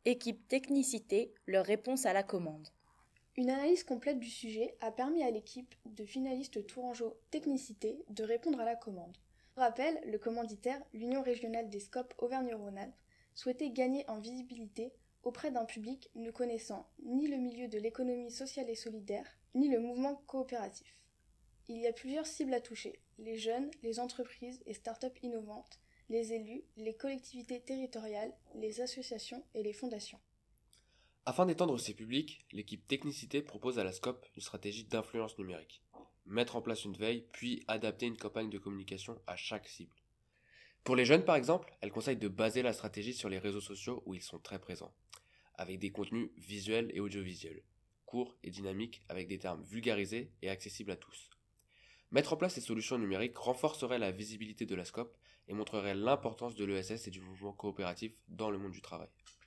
Équipe technicité, leur réponse à la commande. Une analyse complète du sujet a permis à l'équipe de finalistes Tourangeau Technicité de répondre à la commande. Pour rappel, le commanditaire, l'Union régionale des SCOP Auvergne-Rhône-Alpes, souhaitait gagner en visibilité auprès d'un public ne connaissant ni le milieu de l'économie sociale et solidaire, ni le mouvement coopératif. Il y a plusieurs cibles à toucher, les jeunes, les entreprises et start-up innovantes, les élus, les collectivités territoriales, les associations et les fondations. Afin d'étendre ces publics, l'équipe Technicité propose à la SCOP une stratégie d'influence numérique. Mettre en place une veille, puis adapter une campagne de communication à chaque cible. Pour les jeunes par exemple, elle conseille de baser la stratégie sur les réseaux sociaux où ils sont très présents, avec des contenus visuels et audiovisuels, courts et dynamiques avec des termes vulgarisés et accessibles à tous. Mettre en place ces solutions numériques renforcerait la visibilité de la SCOP et montrerait l'importance de l'ESS et du mouvement coopératif dans le monde du travail.